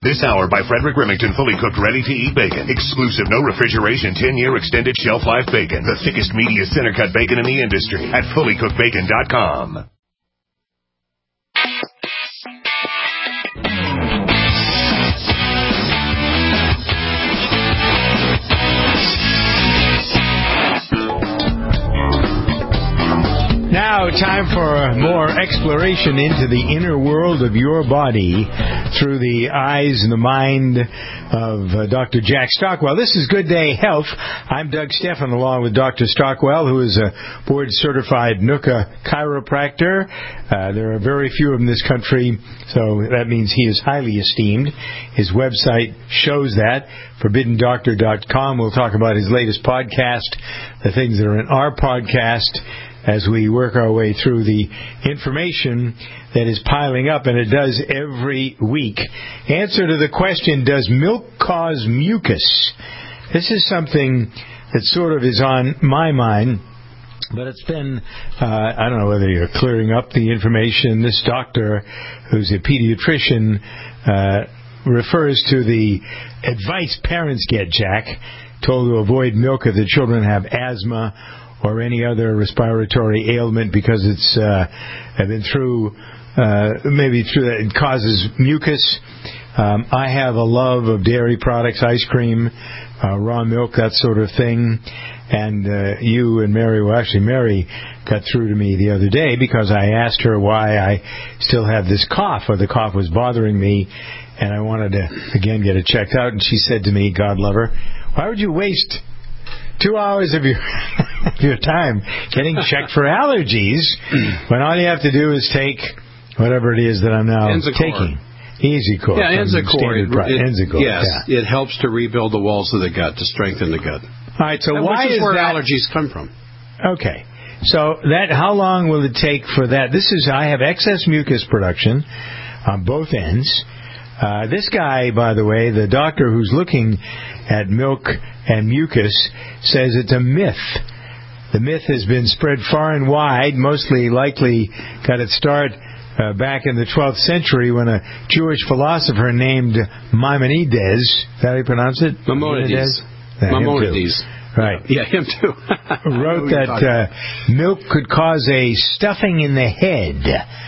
This hour by Frederick Remington, fully cooked, ready-to-eat bacon. Exclusive, no refrigeration, 10-year extended shelf life bacon. The thickest, meatiest, center-cut bacon in the industry at fullycookedbacon.com. Now, time for more exploration into the inner world of your body through the eyes and the mind of Dr. Jack Stockwell. This is Good Day Health. I'm Doug Stephan, along with Dr. Stockwell, who is a board-certified NUCA chiropractor. There are very few of them in this country, so that means he is highly esteemed. His website shows that, ForbiddenDoctor.com. We'll talk about his latest podcast, the things that are in our podcast, as we work our way through the information that is piling up, and it does every week. Answer to the question, does milk cause mucus? This is something that sort of is on my mind, but it's been, I don't know whether you're clearing up the information. This doctor, who's a pediatrician, refers to the advice parents get, Jack, told to avoid milk if the children have asthma or any other respiratory ailment because it's been through, maybe through that, it causes mucus. I have a love of dairy products, ice cream, raw milk, that sort of thing. And you and Mary, well, actually Mary got through to me the other day because I asked her why I still have this cough, or the cough was bothering me, and I wanted to, again, get it checked out. And she said to me, God love her, why would you waste 2 hours of your time getting checked for allergies when all you have to do is take whatever it is that I'm now taking? EasyCore. Yeah, Enzacor. Yes, yeah. It helps to rebuild the walls of the gut, to strengthen the gut. All right, so why is where that allergies come from? Okay. So how long will it take for that? I have excess mucus production on both ends. This guy, by the way, the doctor who's looking at milk and mucus, says it's a myth. The myth has been spread far and wide, mostly likely got its start back in the 12th century when a Jewish philosopher named Maimonides, is that how you pronounce it? Maimonides. Maimonides. Right. Yeah, him too. Wrote that milk could cause a stuffing in the head.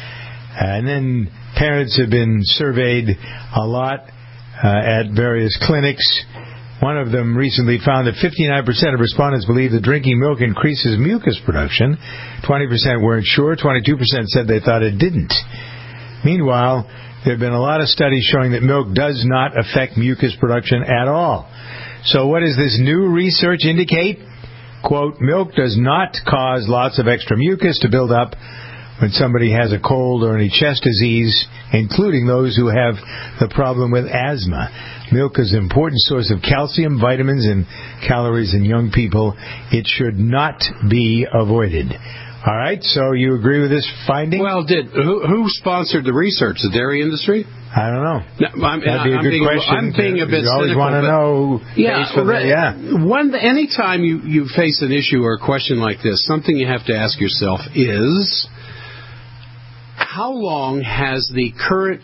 And then parents have been surveyed a lot at various clinics. One of them recently found that 59% of respondents believe that drinking milk increases mucus production. 20% weren't sure. 22% said they thought it didn't. Meanwhile, there have been a lot of studies showing that milk does not affect mucus production at all. So what does this new research indicate? Quote, milk does not cause lots of extra mucus to build up when somebody has a cold or any chest disease, including those who have the problem with asthma. Milk is an important source of calcium, vitamins, and calories in young people. It should not be avoided. All right, so you agree with this finding? Well, who sponsored the research? The dairy industry? I don't know. No, that'd be a good question. I'm being a bit cynical. You always want to know. Anytime you face an issue or a question like this, something you have to ask yourself is, how long has the current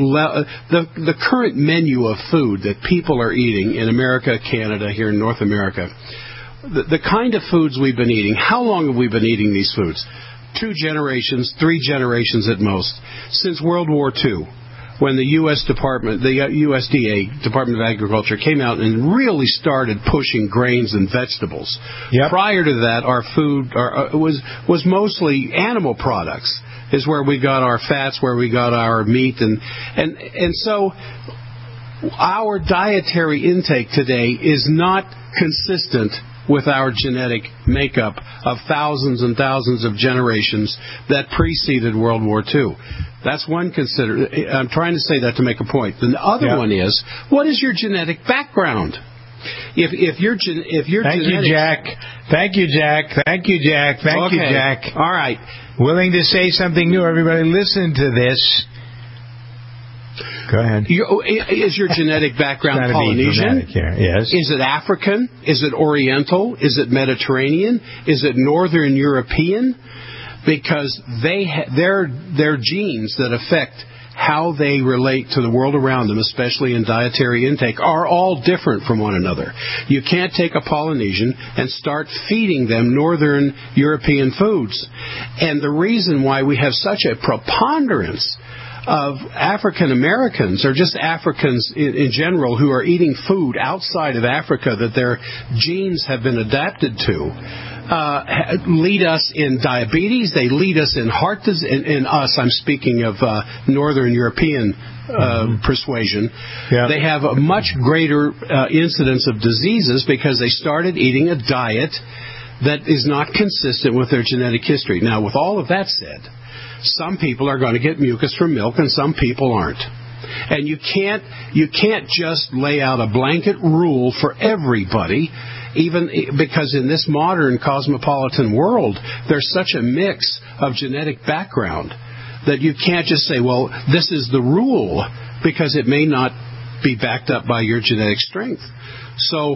menu of food that people are eating in America, Canada, here in North America, the kind of foods we've been eating, how long have we been eating these foods? 2 generations, 3 generations at most, since World War II, when the USDA, Department of Agriculture, came out and really started pushing grains and vegetables. Yep. Prior to that, our food was mostly animal products. Is where we got our fats, where we got our meat, and so our dietary intake today is not consistent with our genetic makeup of thousands and thousands of generations that preceded World War II. That's one I'm trying to say that to make a point. The other one is, what is your genetic background? If your Thank you, Jack. Thank you, Jack. All right. Willing to say something new. Everybody listen to this. Go ahead. Is your genetic background Polynesian? Yes. Is it African? Is it Oriental? Is it Mediterranean? Is it Northern European? Because their genes that affect how they relate to the world around them, especially in dietary intake, are all different from one another. You can't take a Polynesian and start feeding them Northern European foods. And the reason why we have such a preponderance of African Americans, or just Africans in general, who are eating food outside of Africa that their genes have been adapted to, lead us in diabetes. They lead us in heart disease. In us, I'm speaking of Northern European persuasion. Yeah. They have a much greater incidence of diseases because they started eating a diet that is not consistent with their genetic history. Now, with all of that said, some people are going to get mucus from milk and some people aren't. And you can't just lay out a blanket rule for everybody, even because in this modern cosmopolitan world, there's such a mix of genetic background that you can't just say, well, this is the rule, because it may not be backed up by your genetic strength. So,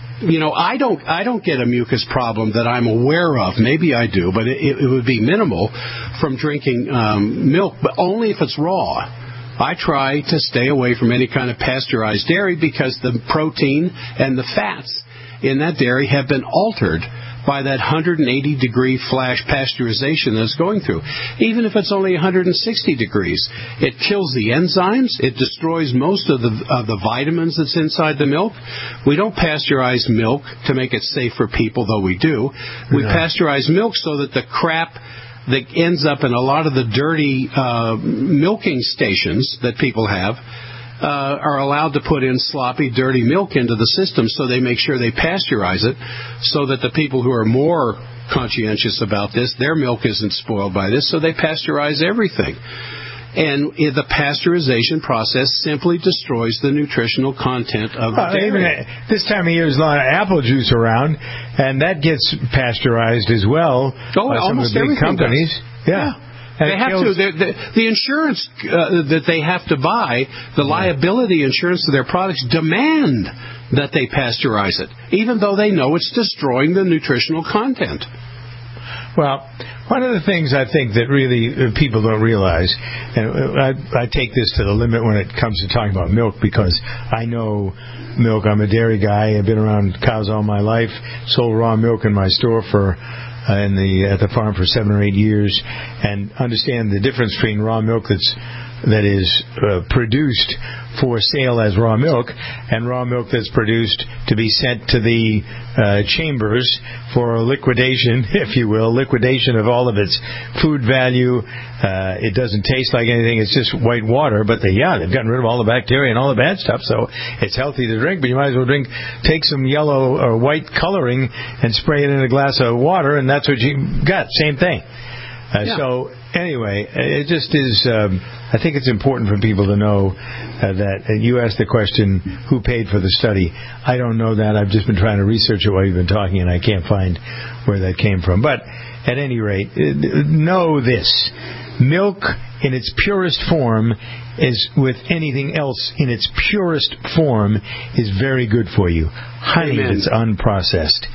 I don't get a mucus problem that I'm aware of. Maybe I do, but it would be minimal from drinking milk, but only if it's raw. I try to stay away from any kind of pasteurized dairy because the protein and the fats in that dairy have been altered by that 180-degree flash pasteurization that's going through. Even if it's only 160 degrees, it kills the enzymes. It destroys most of the vitamins that's inside the milk. We don't pasteurize milk to make it safe for people, though we do. We pasteurize milk so that the crap that ends up in a lot of the dirty milking stations that people have are allowed to put in sloppy, dirty milk into the system, so they make sure they pasteurize it so that the people who are more conscientious about this, their milk isn't spoiled by this, so they pasteurize everything. And the pasteurization process simply destroys the nutritional content of the dairy. Even this time of year, there's a lot of apple juice around, and that gets pasteurized as well by some of the big companies. Yeah. They have to. The insurance that they have to buy, the liability insurance to their products, demand that they pasteurize it, even though they know it's destroying the nutritional content. Well, one of the things I think that really people don't realize, and I take this to the limit when it comes to talking about milk, because I know milk. I'm a dairy guy. I've been around cows all my life. Sold raw milk in my store at the farm for 7 or 8 years, and understand the difference between raw milk that is produced for sale as raw milk and raw milk that's produced to be sent to the chambers for liquidation, if you will, liquidation of all of its food value. It doesn't taste like anything. It's just white water, but they've gotten rid of all the bacteria and all the bad stuff, so it's healthy to drink, but you might as well take some yellow or white coloring and spray it in a glass of water, and that's what you got. Same thing. So anyway, it just is. I think it's important for people to know that you asked the question, who paid for the study? I don't know that. I've just been trying to research it while you've been talking, and I can't find where that came from. But at any rate, know this. Milk in its purest form is, with anything else in its purest form, is very good for you. Honey that's unprocessed.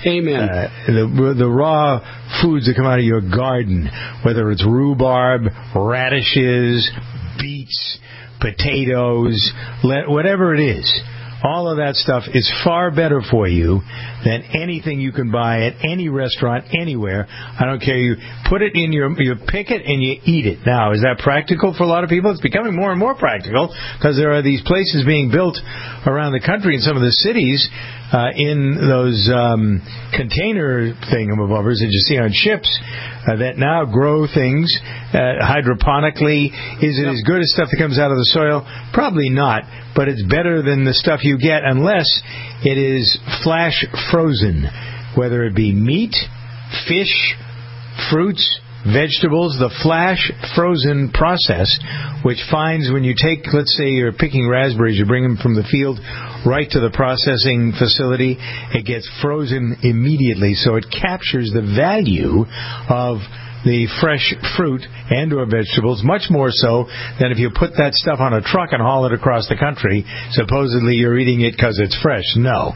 Amen. The raw foods that come out of your garden, whether it's rhubarb, radishes, beets, potatoes, whatever it is, all of that stuff is far better for you than anything you can buy at any restaurant anywhere. I don't care. You put it in you pick it and you eat it. Now, is that practical for a lot of people? It's becoming more and more practical because there are these places being built around the country in some of the cities in those container thingamabobbers that you see on ships that now grow things hydroponically. Is it as good as stuff that comes out of the soil? Probably not, but it's better than the stuff you get unless it is flash frozen, whether it be meat, fish, fruits, vegetables. The flash frozen process, which finds when you take, let's say you're picking raspberries, you bring them from the field right to the processing facility, it gets frozen immediately, so it captures the value of the fresh fruit and or vegetables, much more so than if you put that stuff on a truck and haul it across the country. Supposedly you're eating it because it's fresh. No,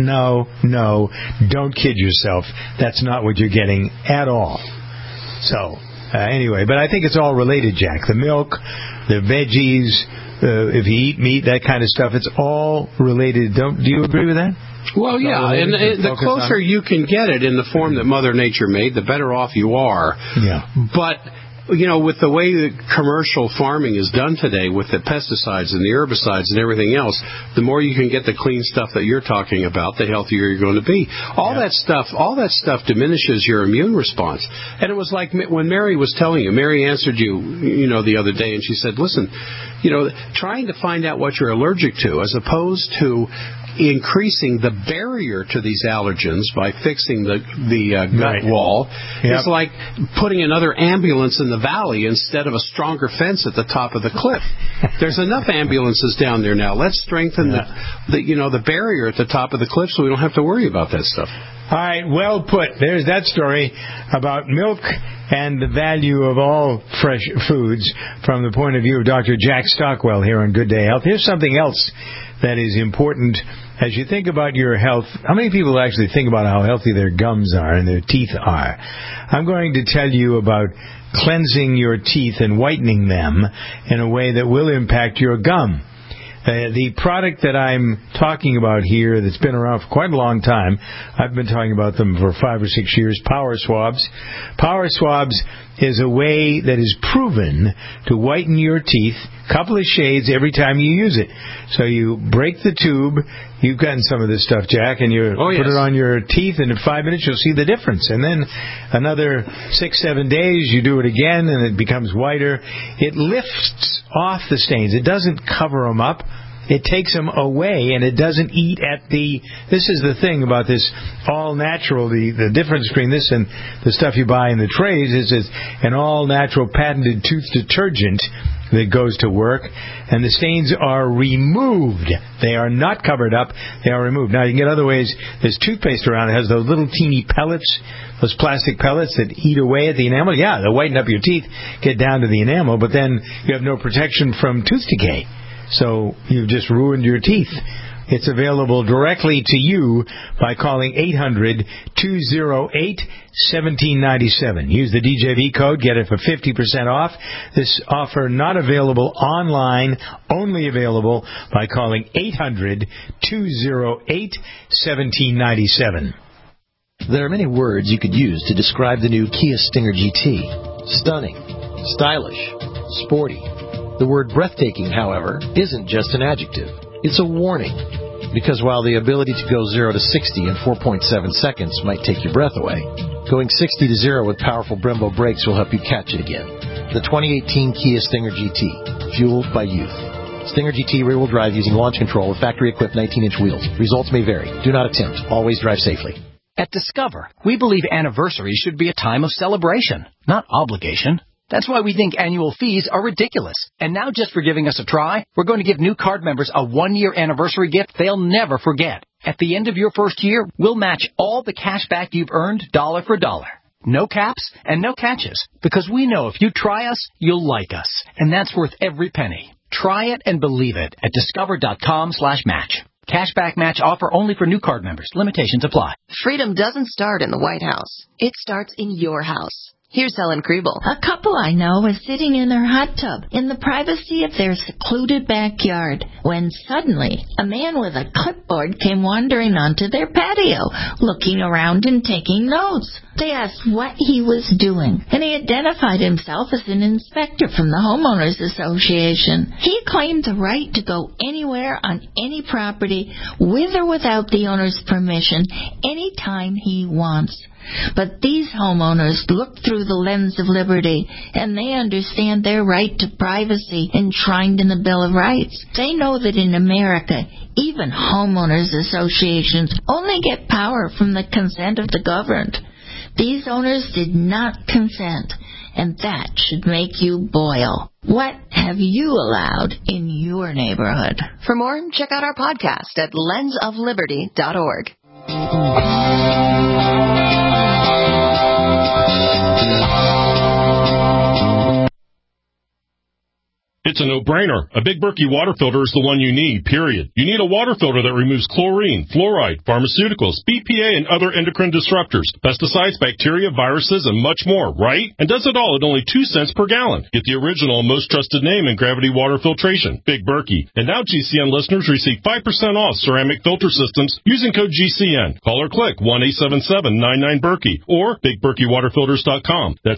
don't kid yourself. That's not what you're getting at all. So, anyway, but I think it's all related, Jack. The milk, the veggies, if you eat meat, that kind of stuff. It's all related. Do you agree with that? Well, yeah, and the closer you can get it in the form that Mother Nature made, the better off you are. Yeah. But with the way that commercial farming is done today, with the pesticides and the herbicides and everything else, the more you can get the clean stuff that you're talking about, the healthier you're going to be. All that stuff diminishes your immune response. And it was like when Mary was telling you, Mary answered you, the other day, and she said, listen, trying to find out what you're allergic to, as opposed to increasing the barrier to these allergens by fixing the gut wall is like putting another ambulance in the valley instead of a stronger fence at the top of the cliff. There's enough ambulances down there now. Let's strengthen the barrier at the top of the cliff so we don't have to worry about that stuff. All right, well put. There's that story about milk and the value of all fresh foods from the point of view of Dr. Jack Stockwell here on Good Day Health. Here's something else that is important as you think about your health. How many people actually think about how healthy their gums are and their teeth are? I'm going to tell you about cleansing your teeth and whitening them in a way that will impact your gum. The product that I'm talking about here that's been around for quite a long time, I've been talking about them for 5 or 6 years, Power Swabs. Power Swabs is a way that is proven to whiten your teeth, couple of shades every time you use it. So you break the tube, you've gotten some of this stuff, Jack, and you put it on your teeth, and in 5 minutes you'll see the difference. And then another 6-7 days, you do it again, and it becomes whiter. It lifts off the stains. It doesn't cover them up. It takes them away, and it doesn't eat at the... This is the thing about this all-natural. The difference between this and the stuff you buy in the trays is it's an all-natural patented tooth detergent that goes to work, and the stains are removed. They are not covered up. They are removed. Now, you can get other ways. There's toothpaste around. It has those little teeny pellets, those plastic pellets that eat away at the enamel. Yeah, they'll whiten up your teeth, get down to the enamel, but then you have no protection from tooth decay. So you've just ruined your teeth. It's available directly to you by calling 800-208-1797. Use the DJV code, get it for 50% off. This offer not available online, only available by calling 800-208-1797. There are many words you could use to describe the new Kia Stinger GT. Stunning, stylish, sporty. The word breathtaking, however, isn't just an adjective. It's a warning. Because while the ability to go 0 to 60 in 4.7 seconds might take your breath away, going 60 to 0 with powerful Brembo brakes will help you catch it again. The 2018 Kia Stinger GT, fueled by youth. Stinger GT rear-wheel drive using launch control with factory-equipped 19-inch wheels. Results may vary. Do not attempt. Always drive safely. At Discover, we believe anniversaries should be a time of celebration, not obligation. That's why we think annual fees are ridiculous. And now, just for giving us a try, we're going to give new card members a 1-year anniversary gift they'll never forget. At the end of your first year, we'll match all the cash back you've earned dollar for dollar. No caps and no catches. Because we know if you try us, you'll like us. And that's worth every penny. Try it and believe it at discover.com/match. Cashback match offer only for new card members. Limitations apply. Freedom doesn't start in the White House. It starts in your house. Here's Helen Kriebel. A couple I know was sitting in their hot tub in the privacy of their secluded backyard when suddenly a man with a clipboard came wandering onto their patio, looking around and taking notes. They asked what he was doing, and he identified himself as an inspector from the Homeowners Association. He claimed the right to go anywhere on any property, with or without the owner's permission, anytime he wants. But these homeowners look through the lens of liberty, and they understand their right to privacy enshrined in the Bill of Rights. They know that in America, even homeowners associations only get power from the consent of the governed. These owners did not consent, and that should make you boil. What have you allowed in your neighborhood? For more, check out our podcast at lensofliberty.org. It's a no-brainer. A Big Berkey water filter is the one you need, period. You need a water filter that removes chlorine, fluoride, pharmaceuticals, BPA, and other endocrine disruptors, pesticides, bacteria, viruses, and much more, right? And does it all at only 2 cents per gallon. Get the original and most trusted name in gravity water filtration, Big Berkey. And now GCN listeners receive 5% off ceramic filter systems using code GCN. Call or click 1-877-99-BERKEY or BigBerkeyWaterFilters.com. That's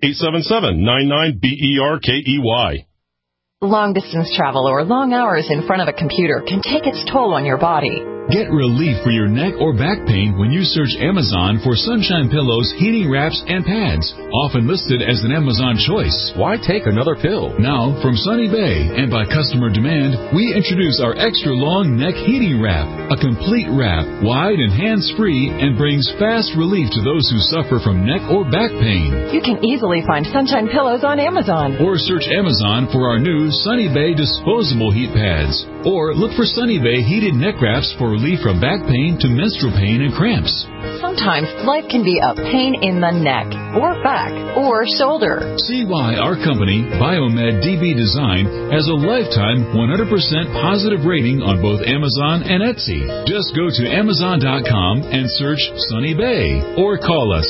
1-877-99-BERKEY. Long-distance travel or long hours in front of a computer can take its toll on your body. Get relief for your neck or back pain when you search Amazon for Sunshine Pillows, heating wraps, and pads, often listed as an Amazon choice. Why take another pill? Now, from Sunny Bay and by customer demand, we introduce our extra-long neck heating wrap, a complete wrap, wide and hands-free, and brings fast relief to those who suffer from neck or back pain. You can easily find Sunshine Pillows on Amazon. Or search Amazon for our new Sunny Bay disposable heat pads. Or look for Sunny Bay heated neck wraps for relief from back pain to menstrual pain and cramps. Sometimes life can be a pain in the neck, or back, or shoulder. See why our company, Biomed DB Design, has a lifetime 100% positive rating on both Amazon and Etsy. Just go to Amazon.com and search Sunny Bay, or call us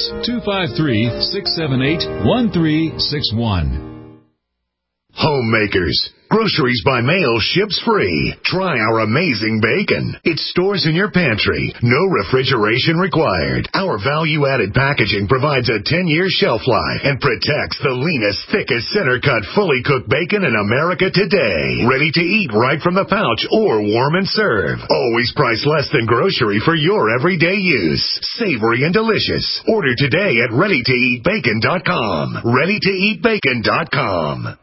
253-678-1361. Homemakers. Groceries by mail ships free. Try our amazing bacon. It stores in your pantry. No refrigeration required. Our value-added packaging provides a 10-year shelf life and protects the leanest, thickest, center-cut, fully cooked bacon in America today. Ready to eat right from the pouch or warm and serve. Always priced less than grocery for your everyday use. Savory and delicious. Order today at ReadyToEatBacon.com. ReadyToEatBacon.com.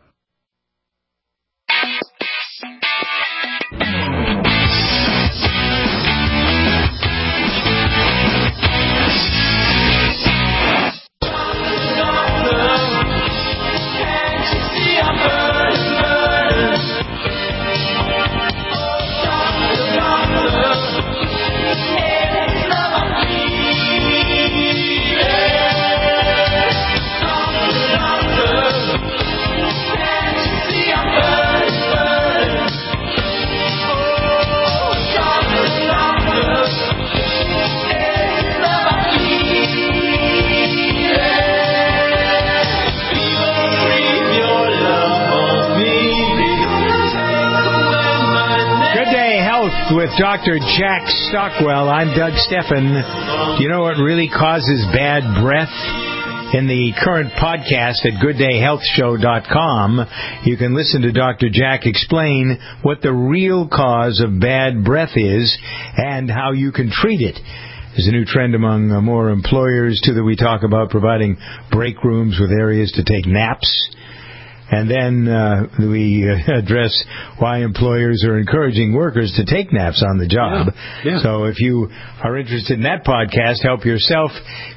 With Dr. Jack Stockwell, I'm Doug Steffen. Do you know what really causes bad breath? In the current podcast at GoodDayHealthShow.com, you can listen to Dr. Jack explain what the real cause of bad breath is and how you can treat it. There's a new trend among more employers, too, that we talk about providing break rooms with areas to take naps. And then we address why employers are encouraging workers to take naps on the job. Yeah. So if you are interested in that podcast, help yourself,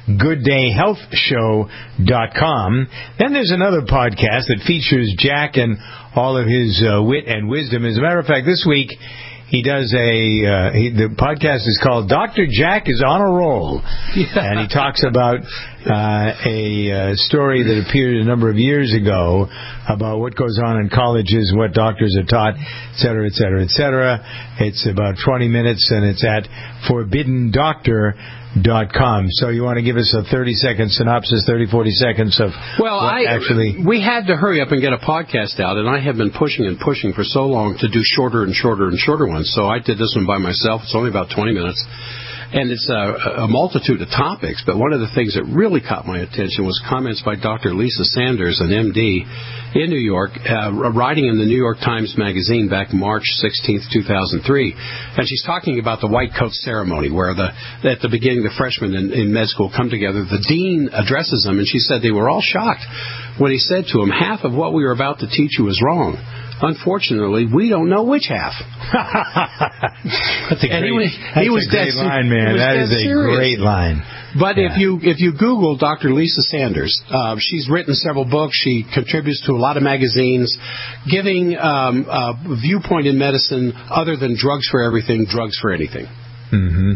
GoodDayHealthShow.com. Then there's another podcast that features Jack and all of his wit and wisdom. As a matter of fact, this week he does the podcast is called Dr. Jack is on a Roll. Yeah. And he talks about a story that appeared a number of years ago about what goes on in colleges, what doctors are taught, et cetera, et cetera, et cetera. It's about 20 minutes, and it's at ForbiddenDoctor.com. So you want to give us a 30-second synopsis, 30, 40 seconds of we had to hurry up and get a podcast out, and I have been pushing and pushing for so long to do shorter and shorter and shorter ones. So I did this one by myself. It's only about 20 minutes. And it's a multitude of topics, but one of the things that really caught my attention was comments by Dr. Lisa Sanders, an MD in New York, writing in the New York Times Magazine back March 16th, 2003. And she's talking about the white coat ceremony where at the beginning the freshmen in med school come together. The dean addresses them, and she said they were all shocked when he said to them, half of what we were about to teach you is wrong. Unfortunately, we don't know which half. That's a great line, man. That is a great line. But if you Google Dr. Lisa Sanders, she's written several books. She contributes to a lot of magazines, giving a viewpoint in medicine other than drugs for everything, drugs for anything. Mm-hmm.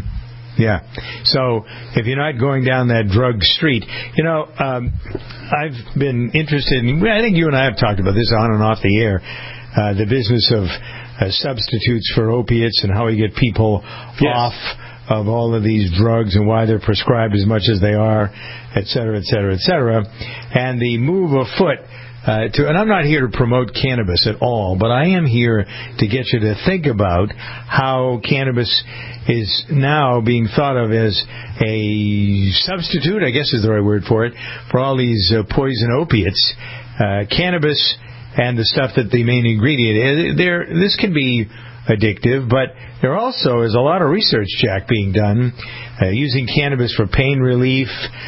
Yeah. So if you're not going down that drug street, I've been interested in, I think you and I have talked about this on and off the air, the business of substitutes for opiates and how we get people off of all of these drugs and why they're prescribed as much as they are, et cetera, et cetera, et cetera. And the move afoot and I'm not here to promote cannabis at all, but I am here to get you to think about how cannabis is now being thought of as a substitute, I guess is the right word for it, for all these poison opiates. Cannabis and the stuff that the main ingredient is, this can be addictive, but there also is a lot of research, Jack, being done using cannabis for pain relief,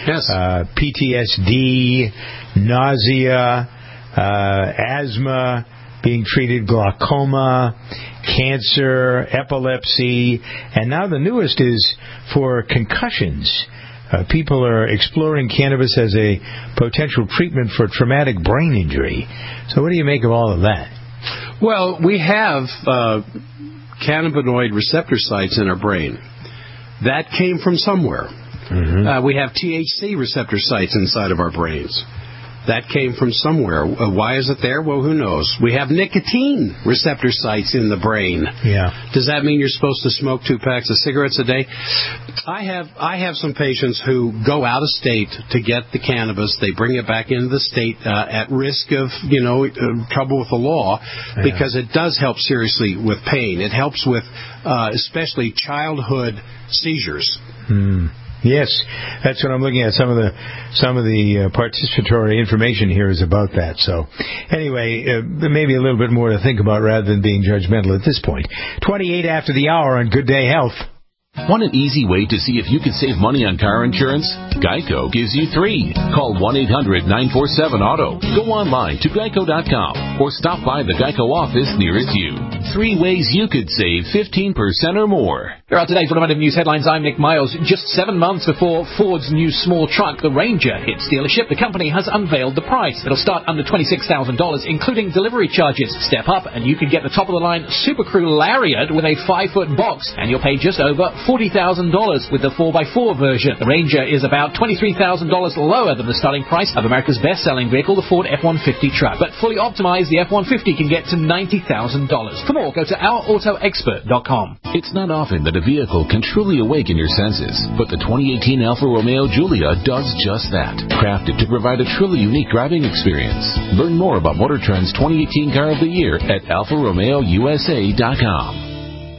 PTSD, nausea, asthma, being treated, glaucoma, cancer, epilepsy, and now the newest is for concussions. People are exploring cannabis as a potential treatment for traumatic brain injury. So what do you make of all of that? Well, we have cannabinoid receptor sites in our brain. That came from somewhere. Mm-hmm. We have THC receptor sites inside of our brains. That came from somewhere. Why is it there? Well, who knows? We have nicotine receptor sites in the brain. Yeah. Does that mean you're supposed to smoke 2 packs of cigarettes a day? I have some patients who go out of state to get the cannabis. They bring it back into the state at risk of, trouble with the law, because it does help seriously with pain. It helps with especially childhood seizures. Yes, that's what I'm looking at. Some of the participatory information here is about that. So, anyway, maybe a little bit more to think about rather than being judgmental at this point. 28 after the hour on Good Day Health. Want an easy way to see if you can save money on car insurance? Geico gives you 3. Call 1-800-947-AUTO. Go online to geico.com or stop by the Geico office nearest you. 3 ways you could save 15% or more. Here are today's automotive news headlines. I'm Nick Miles. Just 7 months before Ford's new small truck, the Ranger, hits dealership, the company has unveiled the price. It'll start under $26,000, including delivery charges. Step up and you can get the top-of-the-line Super Crew Lariat with a 5-foot box, and you'll pay just over $40,000 with the 4x4 version. The Ranger is about $23,000 lower than the starting price of America's best-selling vehicle, the Ford F-150 truck. But fully optimized, the F-150 can get to $90,000. For more, go to OurAutoExpert.com. It's not often that a vehicle can truly awaken your senses, but the 2018 Alfa Romeo Giulia does just that. Crafted to provide a truly unique driving experience. Learn more about Motor Trend's 2018 Car of the Year at AlfaRomeoUSA.com.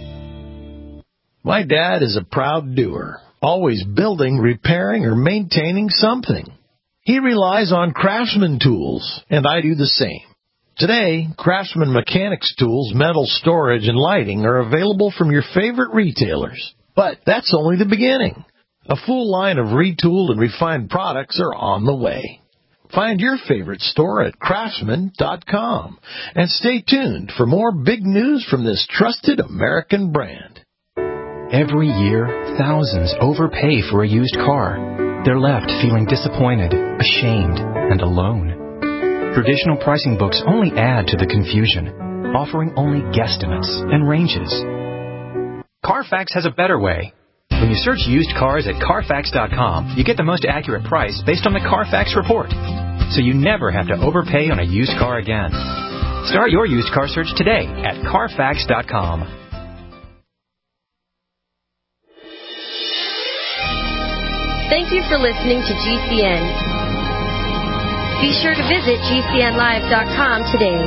My dad is a proud doer, always building, repairing, or maintaining something. He relies on Craftsman tools, and I do the same. Today, Craftsman Mechanics tools, metal storage, and lighting are available from your favorite retailers. But that's only the beginning. A full line of retooled and refined products are on the way. Find your favorite store at Craftsman.com. And stay tuned for more big news from this trusted American brand. Every year, thousands overpay for a used car. They're left feeling disappointed, ashamed, and alone. Traditional pricing books only add to the confusion, offering only guesstimates and ranges. Carfax has a better way. When you search used cars at Carfax.com, you get the most accurate price based on the Carfax report, so you never have to overpay on a used car again. Start your used car search today at Carfax.com. Thank you for listening to GCN. Be sure to visit GCNlive.com today.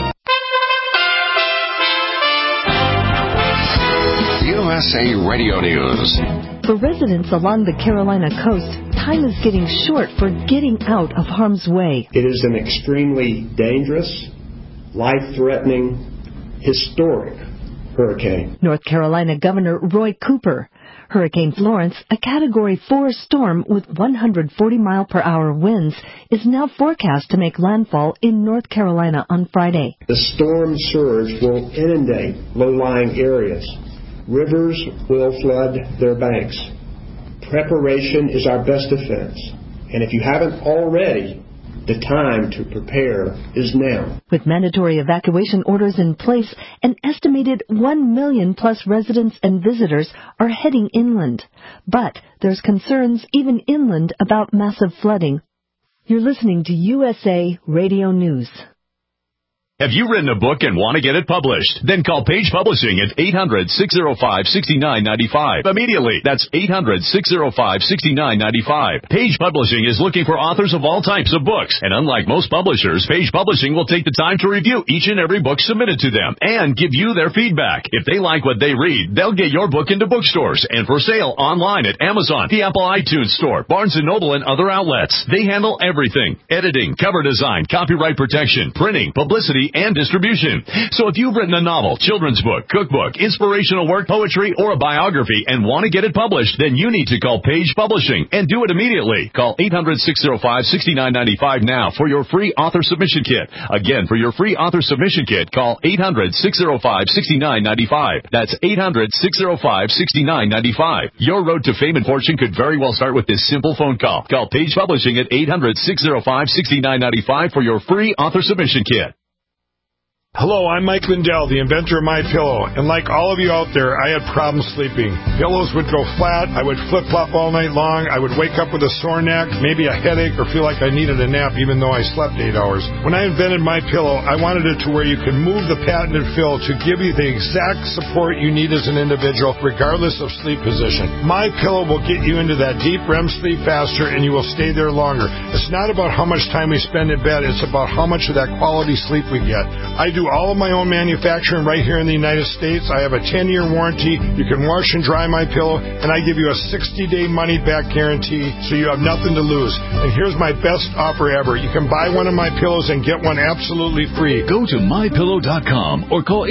USA Radio News. For residents along the Carolina coast, time is getting short for getting out of harm's way. It is an extremely dangerous, life-threatening, historic hurricane. North Carolina Governor Roy Cooper. Hurricane Florence, a Category 4 storm with 140-mile-per-hour winds, is now forecast to make landfall in North Carolina on Friday. The storm surge will inundate low-lying areas. Rivers will flood their banks. Preparation is our best defense. And if you haven't already, The time to prepare is now. With mandatory evacuation orders in place, an estimated 1 million plus residents and visitors are heading inland. But there's concerns even inland about massive flooding. You're listening to USA Radio News. Have you written a book and want to get it published? Then call Page Publishing at 800-605-6995. Immediately. That's 800-605-6995. Page Publishing is looking for authors of all types of books. And unlike most publishers, Page Publishing will take the time to review each and every book submitted to them and give you their feedback. If they like what they read, they'll get your book into bookstores and for sale online at Amazon, the Apple iTunes Store, Barnes & Noble, and other outlets. They handle everything: editing, cover design, copyright protection, printing, publicity, and distribution. So if you've written a novel, children's book, cookbook, inspirational work, poetry, or a biography and want to get it published, then you need to call Page Publishing and do it immediately. Call 800-605-6995 now for your free author submission kit. Again, for your free author submission kit, call 800-605-6995. That's 800-605-6995. Your road to fame and fortune could very well start with this simple phone call. Call Page Publishing at 800-605-6995 for your free author submission kit. Hello, I'm Mike Lindell, the inventor of MyPillow, and like all of you out there, I had problems sleeping. Pillows would go flat, I would flip-flop all night long, I would wake up with a sore neck, maybe a headache, or feel like I needed a nap even though I slept 8 hours. When I invented MyPillow, I wanted it to where you can move the patented fill to give you the exact support you need as an individual, regardless of sleep position. MyPillow will get you into that deep REM sleep faster, and you will stay there longer. It's not about how much time we spend in bed, it's about how much of that quality sleep we get. I do all of my own manufacturing right here in the United States. I have a 10-year warranty. You can wash and dry MyPillow, and I give you a 60-day money-back guarantee, so you have nothing to lose. And here's my best offer ever. You can buy one of my pillows and get one absolutely free. Go to MyPillow.com or call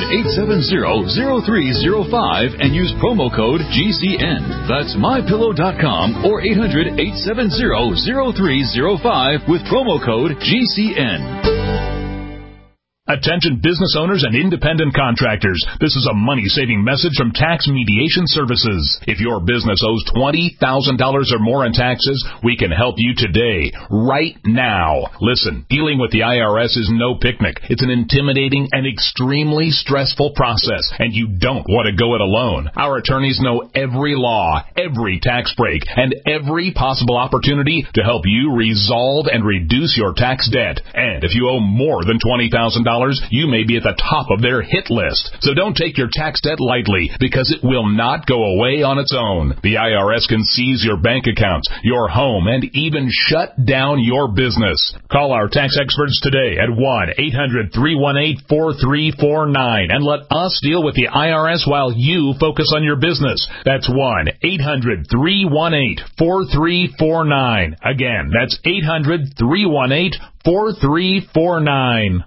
800-870-0305 and use promo code GCN. That's MyPillow.com or 800-870-0305 with promo code GCN. Attention business owners and independent contractors. This is a money-saving message from Tax Mediation Services. If your business owes $20,000 or more in taxes, we can help you today, right now. Listen, dealing with the IRS is no picnic. It's an intimidating and extremely stressful process, and you don't want to go it alone. Our attorneys know every law, every tax break, and every possible opportunity to help you resolve and reduce your tax debt. And if you owe more than $20,000, you may be at the top of their hit list. So don't take your tax debt lightly, because it will not go away on its own. The IRS can seize your bank accounts, your home, and even shut down your business. Call our tax experts today at 1-800-318-4349 and let us deal with the IRS while you focus on your business. That's 1-800-318-4349. Again, that's 800-318-4349.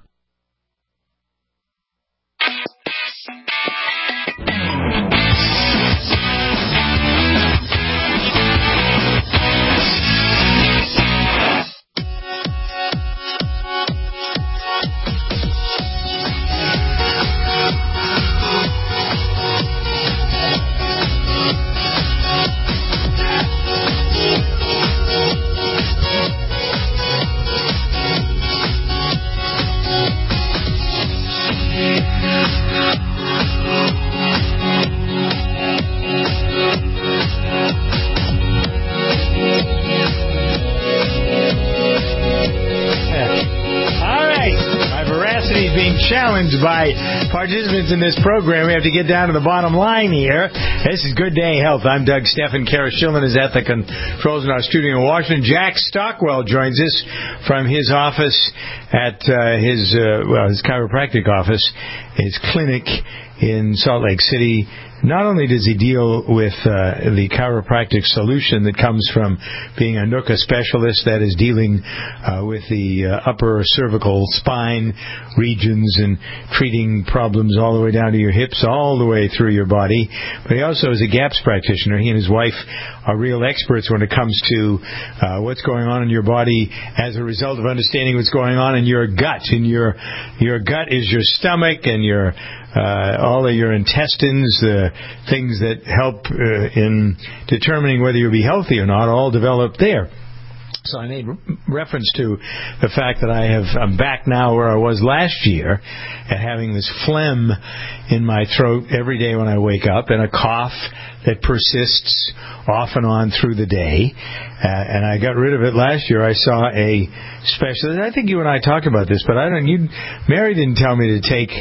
Challenged by participants in this program. We have to get down to the bottom line here. This is Good Day Health. I'm Doug Steffen. Kara Schilman is at the controls in our studio in Washington. Jack Stockwell joins us from his office at his chiropractic office, his clinic in Salt Lake City. Not only does he deal with the chiropractic solution that comes from being a NUCA specialist, that is dealing with the upper cervical spine regions and treating problems all the way down to your hips, all the way through your body, but he also is a GAPS practitioner. He and his wife are real experts when it comes to what's going on in your body as a result of understanding what's going on in your gut. And your gut is your stomach and your all of your intestines, the things that help in determining whether you'll be healthy or not, all develop there. So I made reference to the fact that I'm back now where I was last year and having this phlegm in my throat every day when I wake up and a cough that persists off and on through the day. And I got rid of it last year. I saw a specialist. I think you and I talked about this, but Mary didn't tell me to take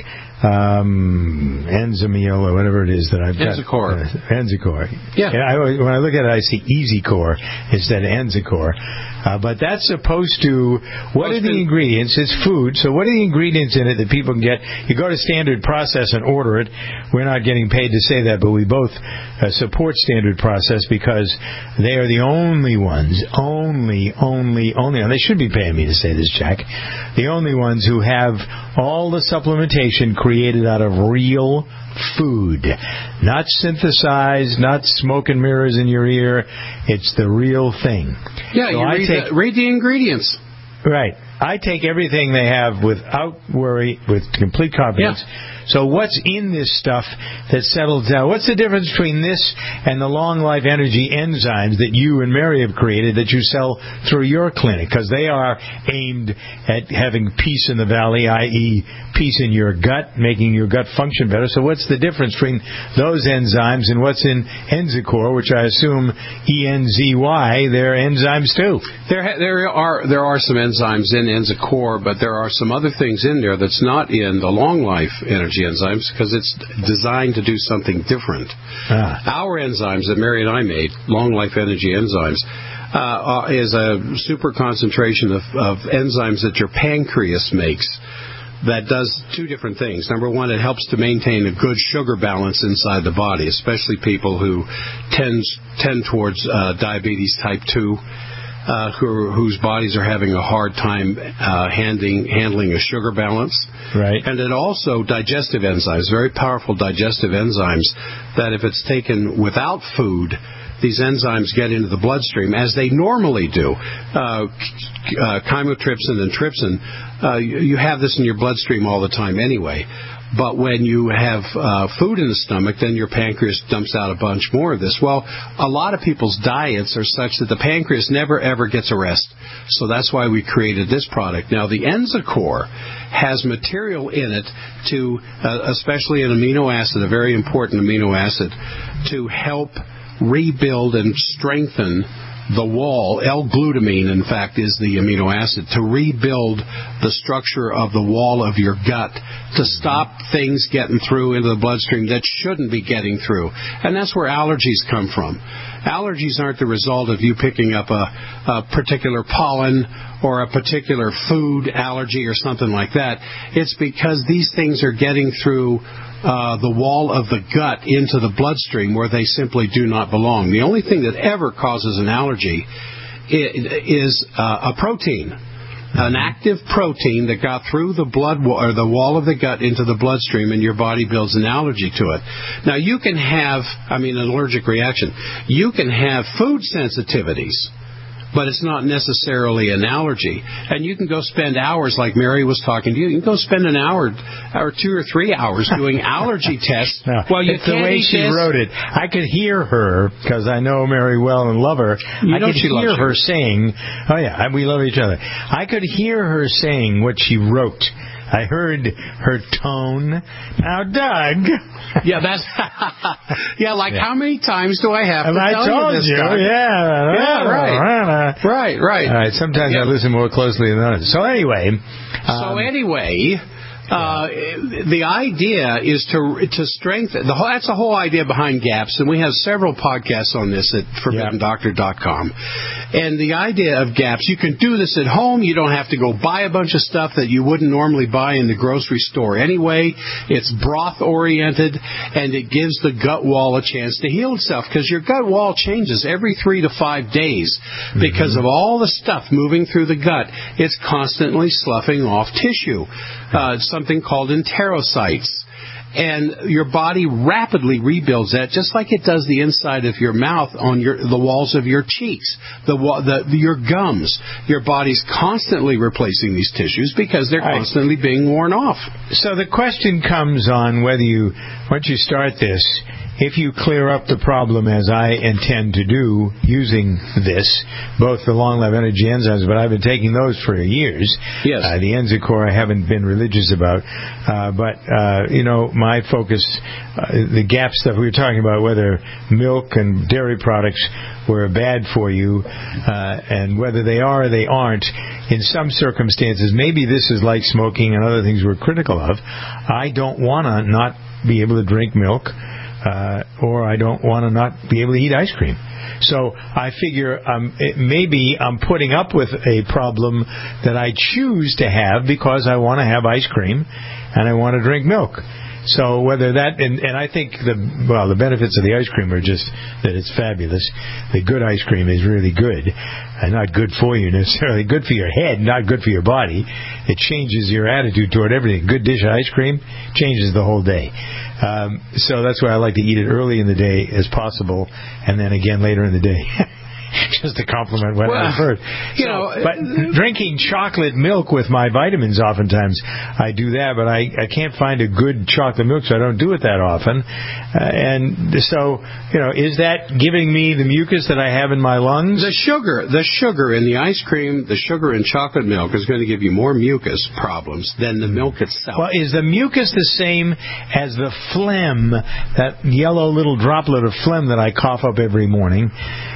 Enzymil or whatever it is that I've got. Enzicor. Yeah. When I look at it, I see EasyCore instead of Enzicor. But that's supposed to, what are the ingredients? It's food, so what are the ingredients in it that people can get? You go to Standard Process and order it. We're not getting paid to say that, but we both support Standard Process because they are the only ones, and they should be paying me to say this, Jack, the only ones who have all the supplementation created out of real food, not synthesized, not smoke and mirrors in your ear. It's the real thing. Yeah, so read the ingredients. Right. I take everything they have without worry, with complete confidence. Yeah. So what's in this stuff that settles down? What's the difference between this and the long life energy enzymes that you and Mary have created that you sell through your clinic? Because they are aimed at having peace in the valley, i.e. peace in your gut, making your gut function better. So what's the difference between those enzymes and what's in Enzicor, which I assume ENZY, they're enzymes too? There are some enzymes in Enzicor, but there are some other things in there that's not in the long life energy enzymes because it's designed to do something different. Our enzymes that Mary and I made, long life energy enzymes, is a super concentration of enzymes that your pancreas makes that does two different things. Number one, it helps to maintain a good sugar balance inside the body, especially people who tend towards diabetes type 2. Whose bodies are having a hard time handling a sugar balance. Right. And then also digestive enzymes, very powerful digestive enzymes, that if it's taken without food, these enzymes get into the bloodstream, as they normally do. Chymotrypsin and trypsin, you have this in your bloodstream all the time anyway. But when you have food in the stomach, then your pancreas dumps out a bunch more of this. Well, a lot of people's diets are such that the pancreas never, ever gets a rest. So that's why we created this product. Now, the Enzicor has material in it to, especially an amino acid, a very important amino acid, to help rebuild and strengthen the wall. L-glutamine, in fact, is the amino acid, to rebuild the structure of the wall of your gut, to stop things getting through into the bloodstream that shouldn't be getting through. And that's where allergies come from. Allergies aren't the result of you picking up a particular pollen or a particular food allergy or something like that. It's because these things are getting through the wall of the gut into the bloodstream where they simply do not belong. The only thing that ever causes an allergy is a protein, an active protein that got through the blood or the wall of the gut into the bloodstream, and your body builds an allergy to it. Now, you can have, an allergic reaction. You can have food sensitivities, but it's not necessarily an allergy. And you can go spend hours, like Mary was talking to you, you can go spend an hour or 2 or 3 hours doing allergy tests. No, well, it's the way she wrote it. I could hear her, because I know Mary well and love her. I could hear her saying, oh yeah, we love each other. I could hear her saying what she wrote. I heard her tone. Now, Doug. Yeah, that's. How many times do I have to tell you this? Yeah, right. Right. All right, sometimes I listen more closely than others. So anyway. The idea is to strengthen. That's the whole idea behind GAPS, and we have several podcasts on this at ForbiddenDoctor.com. And the idea of GAPS, you can do this at home. You don't have to go buy a bunch of stuff that you wouldn't normally buy in the grocery store anyway. It's broth-oriented, and it gives the gut wall a chance to heal itself, because your gut wall changes every 3 to 5 days because of all the stuff moving through the gut. It's constantly sloughing off tissue. Something called enterocytes. And your body rapidly rebuilds that, just like it does the inside of your mouth on the walls of your cheeks, your gums. Your body's constantly replacing these tissues because they're constantly being worn off. So the question comes on whether once you start this, if you clear up the problem as I intend to do using this, both the Long Life Energy enzymes, but I've been taking those for years. Yes. The Enzicor I haven't been religious about, but my focus, the GAP stuff we were talking about, whether milk and dairy products were bad for you, and whether they are or they aren't, in some circumstances, maybe this is like smoking and other things we're critical of. I don't want to not be able to drink milk, or I don't want to not be able to eat ice cream. So I figure maybe I'm putting up with a problem that I choose to have because I want to have ice cream and I want to drink milk. So whether that, and I think the benefits of the ice cream are just that it's fabulous. The good ice cream is really good, and not good for you necessarily. Good for your head, not good for your body. It changes your attitude toward everything. Good dish of ice cream changes the whole day. So that's why I like to eat it early in the day as possible, and then again later in the day. Just to compliment what I've heard. But drinking chocolate milk with my vitamins, oftentimes I do that, but I can't find a good chocolate milk, so I don't do it that often. And so, is that giving me the mucus that I have in my lungs? The sugar in the ice cream, the sugar in chocolate milk is going to give you more mucus problems than the milk itself. Well, is the mucus the same as the phlegm, that yellow little droplet of phlegm that I cough up every morning?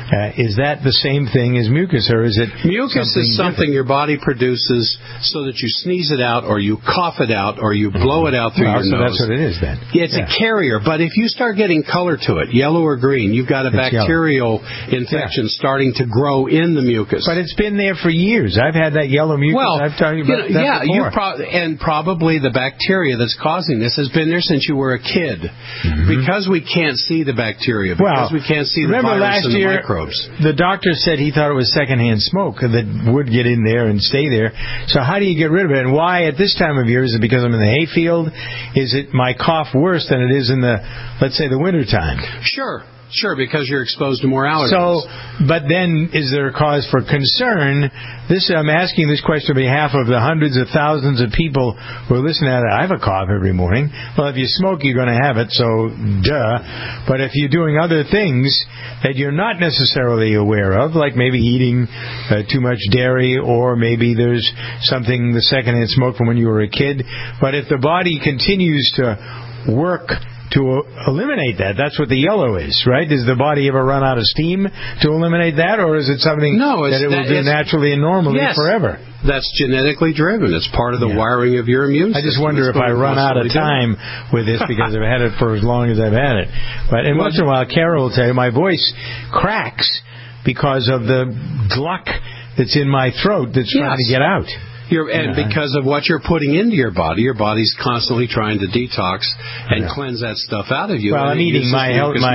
Is that the same thing as mucus, or is it mucus is something your body produces so that you sneeze it out, or you cough it out, or you blow it out through your nose. That's what it is then. It's a carrier, but if you start getting color to it, yellow or green, you've got a bacterial infection starting to grow in the mucus. But it's been there for years. I've had that yellow mucus. I've told you about that before. And probably the bacteria that's causing this has been there since you were a kid. Mm-hmm. Because we can't see the bacteria, because we can't see the virus and the microbes. The doctor said he thought it was secondhand smoke that would get in there and stay there. So how do you get rid of it? And why at this time of year? Is it because I'm in the hayfield? Is it my cough worse than it is in let's say, the winter time? Sure, because you're exposed to more allergens. So, but then is there a cause for concern? I'm asking this question on behalf of the hundreds of thousands of people who are listening to it. I have a cough every morning. Well, if you smoke, you're going to have it, so duh. But if you're doing other things that you're not necessarily aware of, like maybe eating too much dairy, or maybe there's something, the secondhand smoke from when you were a kid. But if the body continues to work to eliminate that's what the yellow is, right? Does the body ever run out of steam to eliminate that, or is it something that it will do naturally and normally forever? That's genetically driven. It's part of the wiring of your immune system. I just wonder if I run out of time with this because I've had it for as long as I've had it. But once in a while, Carol will tell you, my voice cracks because of the gluck that's in my throat that's trying to get out. And because of what you're putting into your body's constantly trying to detox and cleanse that stuff out of you. Well, I'm eating my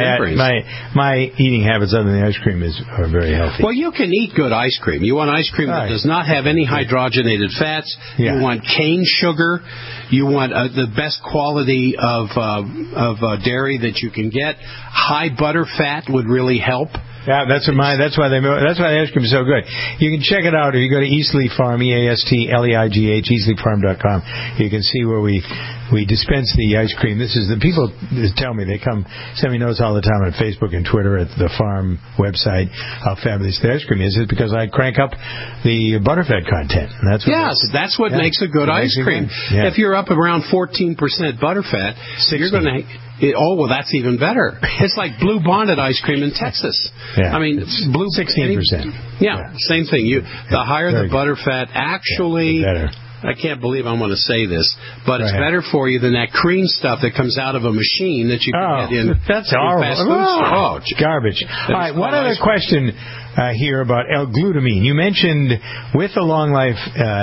eating habits other than the ice cream are very healthy. Well, you can eat good ice cream. You want ice cream that does not have any hydrogenated fats. You want cane sugar. You want the best quality of dairy that you can get. High butter fat would really help. Yeah, that's why the ice cream is so good. You can check it out if you go to Eastleigh Farm, EASTLEIGH, EastleighFarm.com. You can see where we dispense the ice cream. This is the people tell me, they come send me notes all the time on Facebook and Twitter at the farm website how fabulous the ice cream is. It's because I crank up the butterfat content. And that's what makes a good ice cream. Yeah. If you're up around 14% butterfat, you're going to. That's even better. It's like Blue Bonnet ice cream in Texas. Yeah. I mean, blue 16%. Yeah, same thing. The higher the butterfat, actually. Better. I can't believe I'm going to say this, but it's better for you than that cream stuff that comes out of a machine that you can get in. That's horrible. Fast food garbage. All right, one other question here about L-glutamine. You mentioned with the Long Life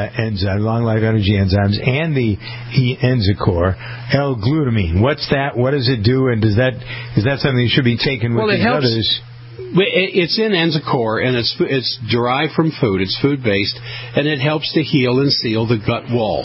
Energy enzymes and the Enzicor, L-glutamine. What's that? What does it do? And is that something that should be taken with these others? It's in Enzicor, and it's derived from food. It's food-based, and it helps to heal and seal the gut wall.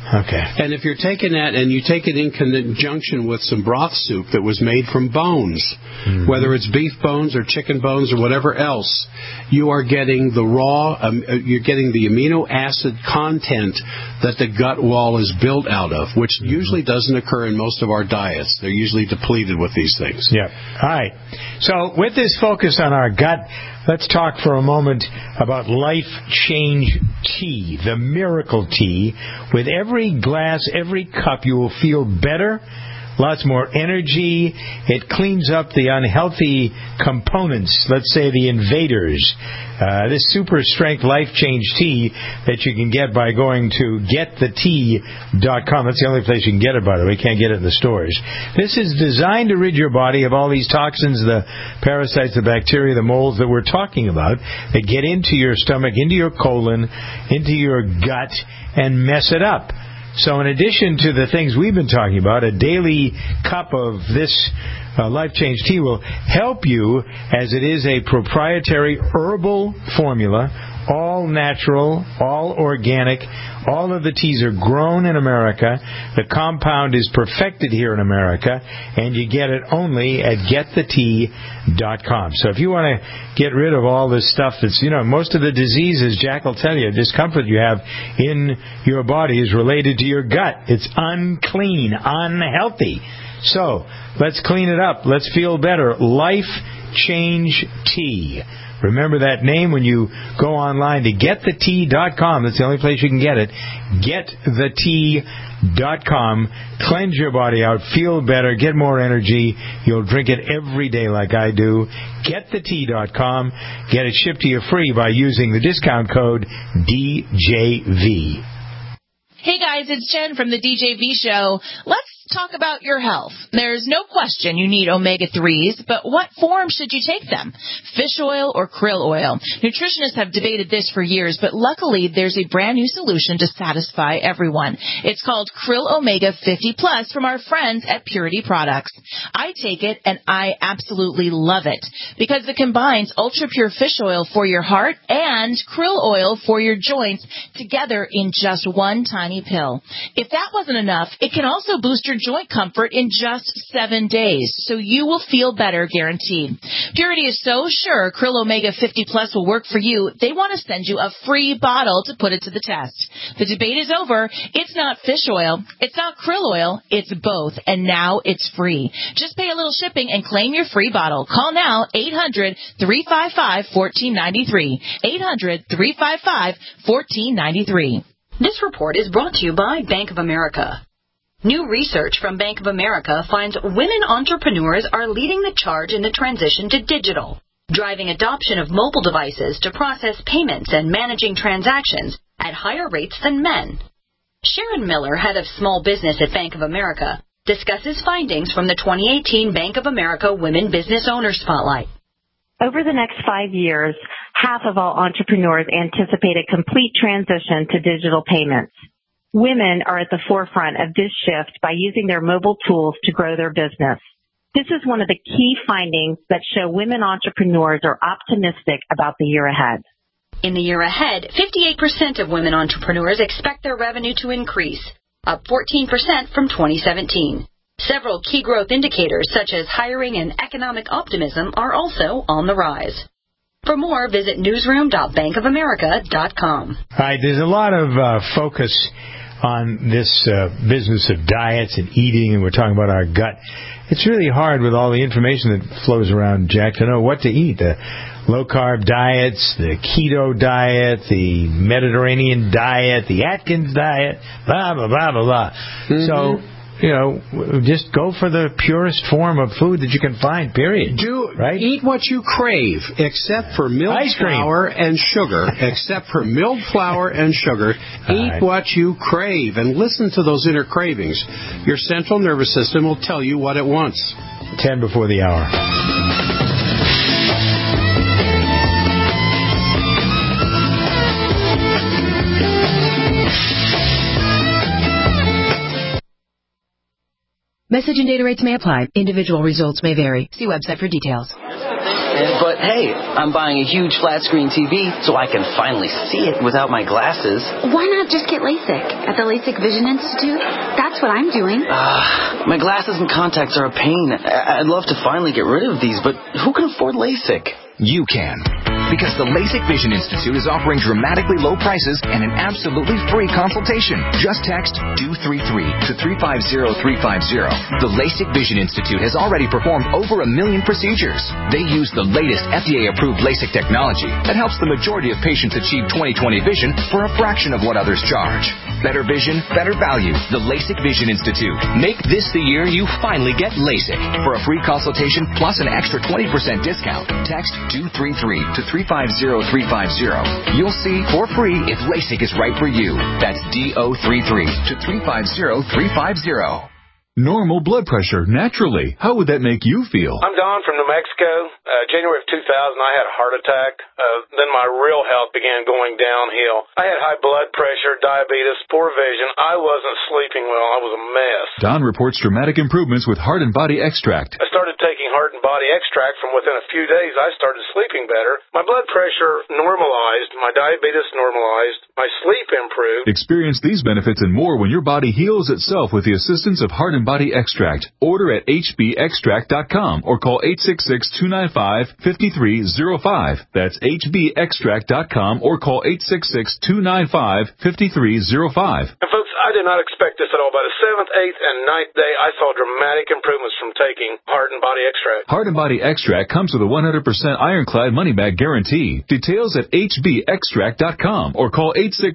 Okay. And if you're taking that and you take it in conjunction with some broth soup that was made from bones, whether it's beef bones or chicken bones or whatever else, you are getting the raw, you're getting the amino acid content that the gut wall is built out of, which usually doesn't occur in most of our diets. They're usually depleted with these things. Yeah. All right. So with this focus on our gut, let's talk for a moment about Life Change Tea, the miracle tea. With every glass, every cup, you will feel better, lots more energy. It cleans up the unhealthy components, let's say the invaders. This super strength Life Change tea that you can get by going to getthetea.com. That's the only place you can get it, by the way. You can't get it in the stores. This is designed to rid your body of all these toxins, the parasites, the bacteria, the molds that we're talking about that get into your stomach, into your colon, into your gut, and mess it up. So in addition to the things we've been talking about, a daily cup of this Life Change tea will help you, as it is a proprietary herbal formula, all natural, all organic. All of the teas are grown in America. The compound is perfected here in America, and you get it only at getthetea.com. So if you want to get rid of all this stuff that's, most of the diseases, Jack will tell you, discomfort you have in your body is related to your gut. It's unclean, unhealthy. So let's clean it up. Let's feel better. Life Change Tea. Remember that name when you go online to getthetea.com. That's the only place you can get it. Getthetea.com. Cleanse your body out. Feel better. Get more energy. You'll drink it every day like I do. Getthetea.com. Get it shipped to you free by using the discount code DJV. Hey guys, it's Jen from the DJV Show. Let's talk about your health. There's no question you need omega-3s, but what form should you take them? Fish oil or krill oil? Nutritionists have debated this for years, but luckily there's a brand new solution to satisfy everyone. It's called Krill Omega 50 Plus from our friends at Purity Products. I take it and I absolutely love it because it combines ultra-pure fish oil for your heart and krill oil for your joints together in just one tiny pill. If that wasn't enough, it can also boost your joint comfort in just 7 days, so you will feel better guaranteed. Purity is so sure Krill Omega 50 Plus will work for you, they want to send you a free bottle to put it to the test. The debate is over. It's not fish oil, it's not krill oil, it's both, and now it's free. Just pay a little shipping and claim your free bottle. Call now, 800-355-1493. 800-355-1493. This report is brought to you by Bank of America. New research from Bank of America finds women entrepreneurs are leading the charge in the transition to digital, driving adoption of mobile devices to process payments and managing transactions at higher rates than men. Sharon Miller, head of small business at Bank of America, discusses findings from the 2018 Bank of America Women Business Owner Spotlight. Over the next 5 years, half of all entrepreneurs anticipate a complete transition to digital payments. Women are at the forefront of this shift by using their mobile tools to grow their business. This is one of the key findings that show women entrepreneurs are optimistic about the year ahead. In the year ahead, 58% of women entrepreneurs expect their revenue to increase, up 14% from 2017. Several key growth indicators such as hiring and economic optimism are also on the rise. For more, visit newsroom.bankofamerica.com. All right, there's a lot of focus on this business of diets and eating, and we're talking about our gut. It's really hard with all the information that flows around, Jack, to know what to eat. The low-carb diets, the keto diet, the Mediterranean diet, the Atkins diet, blah, blah, blah, blah, blah. Mm-hmm. So, just go for the purest form of food that you can find, period. Right? Eat what you crave, except for milled flour and sugar. Except for milled flour and sugar. Eat what you crave, and listen to those inner cravings. Your central nervous system will tell you what it wants. 10 before the hour. Message and data rates may apply. Individual results may vary. See website for details. But hey, I'm buying a huge flat screen TV so I can finally see it without my glasses. Why not just get LASIK at the LASIK Vision Institute? That's what I'm doing. My glasses and contacts are a pain. I'd love to finally get rid of these, but who can afford LASIK? You can. Because the LASIK Vision Institute is offering dramatically low prices and an absolutely free consultation. Just text DO33 to 350350. The LASIK Vision Institute has already performed over 1 million procedures. They use the latest FDA-approved LASIK technology that helps the majority of patients achieve 20/20 vision for a fraction of what others charge. Better vision, better value. The LASIK Vision Institute. Make this the year you finally get LASIK. For a free consultation plus an extra 20% discount, text DO33 to 350350. You'll see for free if LASIK is right for you. That's DO33 to 350350. Normal blood pressure, naturally. How would that make you feel? I'm Don from New Mexico. January of 2000, I had a heart attack. Then my real health began going downhill. I had high blood pressure, diabetes, poor vision. I wasn't sleeping well. I was a mess. Don reports dramatic improvements with Heart and Body Extract. I started taking Heart and Body Extract. From within a few days, I started sleeping better. My blood pressure normalized. My diabetes normalized. My sleep improved. Experience these benefits and more when your body heals itself with the assistance of Heart and Body Extract. Order at hbextract.com or call 866-295-5305. That's hbextract.com or call 866-295-5305. And folks, I did not expect this at all. By the 7th, 8th, and 9th day, I saw dramatic improvements from taking Heart and Body Extract. Heart and Body Extract comes with a 100% ironclad money-back guarantee. Details at hbextract.com or call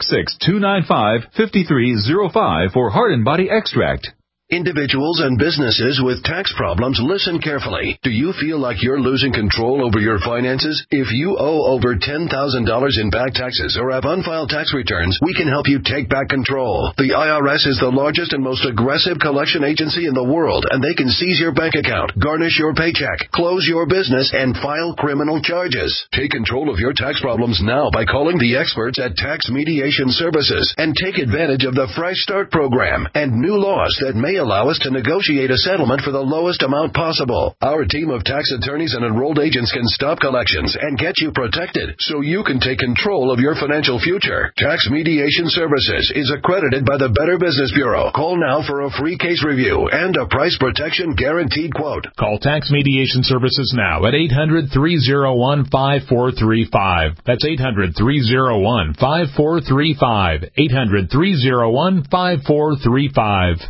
866-295-5305 for Heart and Body Extract. Individuals and businesses with tax problems, listen carefully. Do you feel like you're losing control over your finances? If you owe over $10,000 in back taxes or have unfiled tax returns, we can help you take back control. The IRS is the largest and most aggressive collection agency in the world, and they can seize your bank account, garnish your paycheck, close your business, and file criminal charges. Take control of your tax problems now by calling the experts at Tax Mediation Services and take advantage of the Fresh Start program and new laws that may allow us to negotiate a settlement for the lowest amount possible. Our team of tax attorneys and enrolled agents can stop collections and get you protected so you can take control of your financial future. Tax Mediation Services is accredited by the Better Business Bureau. Call now for a free case review and a price protection guaranteed quote. Call Tax Mediation Services now at 800-301-5435. That's 800-301-5435. 800-301-5435.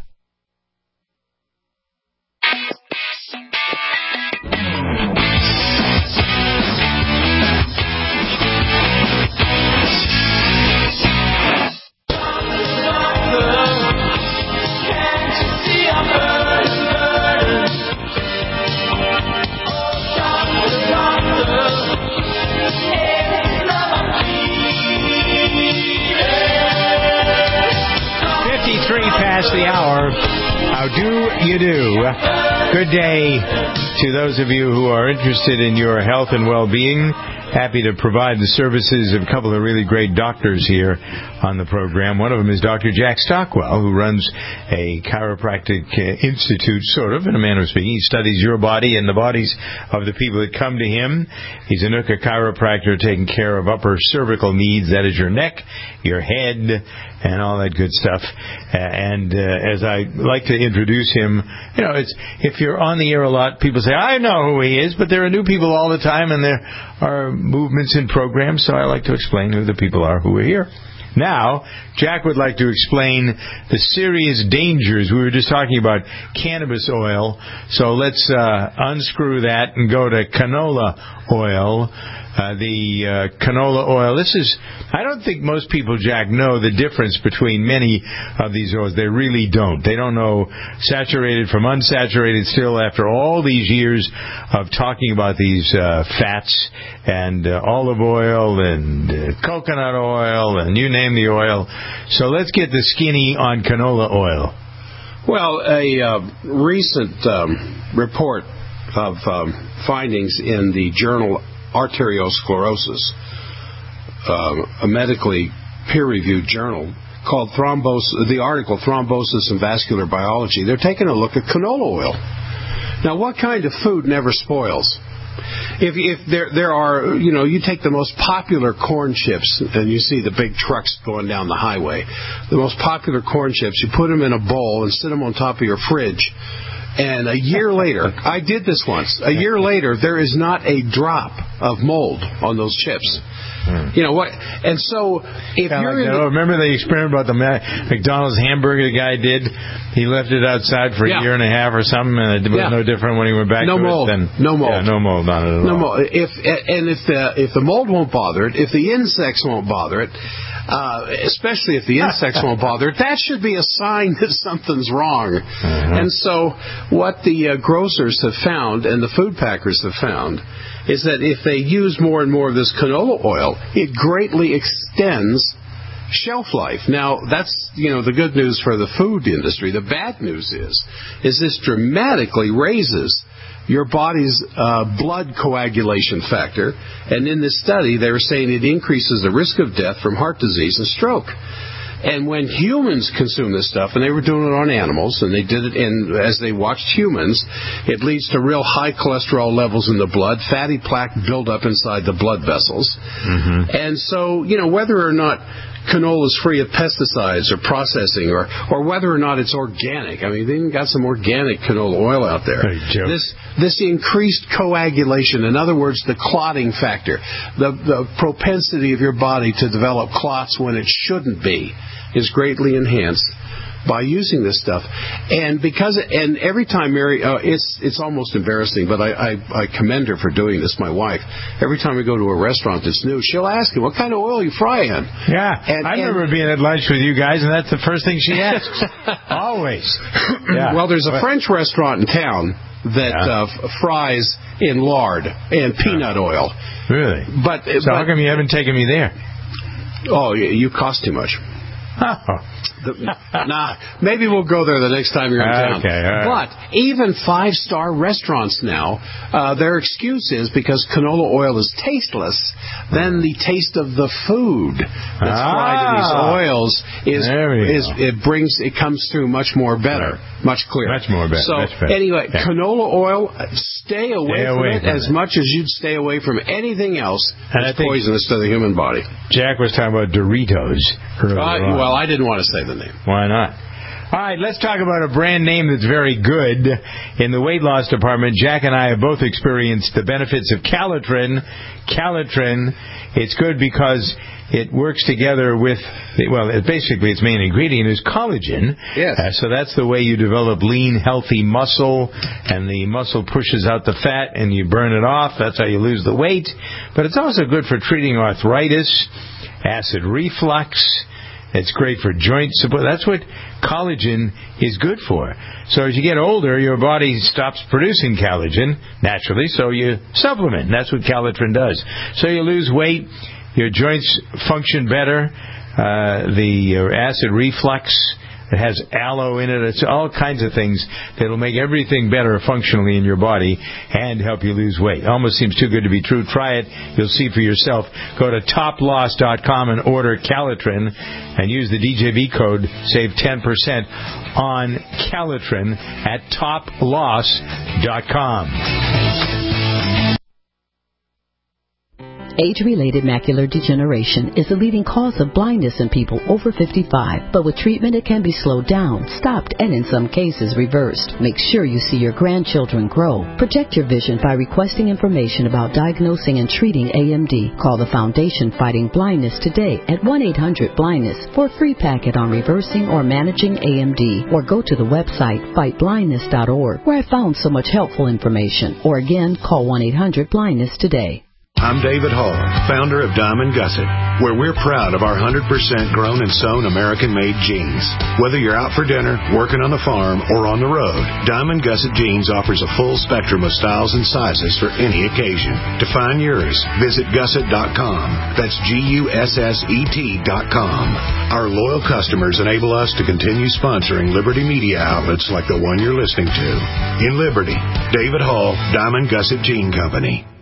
Past the hour. How do you do? Good day to those of you who are interested in your health and well-being. Happy to provide the services of a couple of really great doctors here on the program. One of them is Dr. Jack Stockwell, who runs a chiropractic institute, sort of, in a manner of speaking. He studies your body and the bodies of the people that come to him. He's a Nooka chiropractor taking care of upper cervical needs. That is your neck, your head, and all that good stuff. As I like to introduce him, if you're on the air a lot, people say, I know who he is, but there are new people all the time, and there are movements in programs, so I like to explain who the people are who are here. Now, Jack would like to explain the serious dangers. We were just talking about cannabis oil, so let's unscrew that and go to canola oil. The canola oil. I don't think most people, Jack, know the difference between many of these oils. They really don't. They don't know saturated from unsaturated still after all these years of talking about these fats and olive oil and coconut oil and you name the oil. So let's get the skinny on canola oil. Well, a recent report of findings in the journal Arteriosclerosis, a medically peer-reviewed journal called the article Thrombosis and Vascular Biology. They're taking a look at canola oil. Now, what kind of food never spoils? if there are, you take the most popular corn chips, and you see the big trucks going down the highway. The most popular corn chips, you put them in a bowl and sit them on top of your fridge. And a year later, I did this once. A year later, there is not a drop of mold on those chips. You know what? And so, if you're remember the experiment about the McDonald's hamburger the guy did? He left it outside for a year and a half or something, and it was no different when he went back. No to mold. It. No mold. Yeah, no mold on it at all. No mold. If the mold won't bother it, if the insects won't bother it, especially if the insects won't bother it, that should be a sign that something's wrong. And so, what the grocers have found and the food packers have found is that if they use more and more of this canola oil, it greatly extends shelf life. Now, that's, the good news for the food industry. The bad news is this dramatically raises your body's blood coagulation factor. And in this study, they were saying it increases the risk of death from heart disease and stroke. And when humans consume this stuff, and they were doing it on animals, and they did it as they watched humans, it leads to real high cholesterol levels in the blood, fatty plaque buildup inside the blood vessels. And so, whether or not canola is free of pesticides or processing, or whether or not it's organic. I mean, they even got some organic canola oil out there. This increased coagulation, in other words, the clotting factor, the propensity of your body to develop clots when it shouldn't be, is greatly enhanced by using this stuff. And every time Mary, it's almost embarrassing, but I commend her for doing this, my wife. Every time we go to a restaurant that's new, she'll ask me, what kind of oil you fry in? Yeah, I remember being at lunch with you guys, and that's the first thing she asks. Always. Yeah. Well, there's a French restaurant in town that fries in lard and peanut oil. Really? So how come you haven't taken me there? Oh, you cost too much. Maybe we'll go there the next time you're in town. Okay, all right. But even 5-star restaurants now, their excuse is because canola oil is tasteless, then the taste of the food that's fried in these oils it comes through much more better, much clearer. Much more better. So anyway, canola oil, stay away from it as much as you'd stay away from anything else that's poisonous to the human body. Jack was talking about Doritos. Well, I didn't want to say the name. Why not? All right, let's talk about a brand name that's very good in the weight loss department. Jack and I have both experienced the benefits of Calitrin. Calitrin, it's good because it works together with, basically its main ingredient is collagen. Yes. So that's the way you develop lean, healthy muscle, and the muscle pushes out the fat and you burn it off. That's how you lose the weight. But it's also good for treating arthritis, acid reflux. It's great for joint support. That's what collagen is good for. So as you get older, your body stops producing collagen naturally, so you supplement. That's what Calitrin does. So you lose weight, your joints function better, the acid reflux. It has aloe in it. It's all kinds of things that will make everything better functionally in your body and help you lose weight. Almost seems too good to be true. Try it. You'll see for yourself. Go to toploss.com and order Calitrin and use the DJV code. Save 10% on Calitrin at toploss.com. Age-related macular degeneration is the leading cause of blindness in people over 55, but with treatment it can be slowed down, stopped, and in some cases reversed. Make sure you see your grandchildren grow. Protect your vision by requesting information about diagnosing and treating AMD. Call the Foundation Fighting Blindness today at 1-800-BLINDNESS for a free packet on reversing or managing AMD, or go to the website fightblindness.org, where I found so much helpful information. Or again, call 1-800-BLINDNESS today. I'm David Hall, founder of Diamond Gusset, where we're proud of our 100% grown and sewn American-made jeans. Whether you're out for dinner, working on the farm, or on the road, Diamond Gusset Jeans offers a full spectrum of styles and sizes for any occasion. To find yours, visit gusset.com. That's GUSSET.com. Our loyal customers enable us to continue sponsoring Liberty media outlets like the one you're listening to. In Liberty, David Hall, Diamond Gusset Jean Company.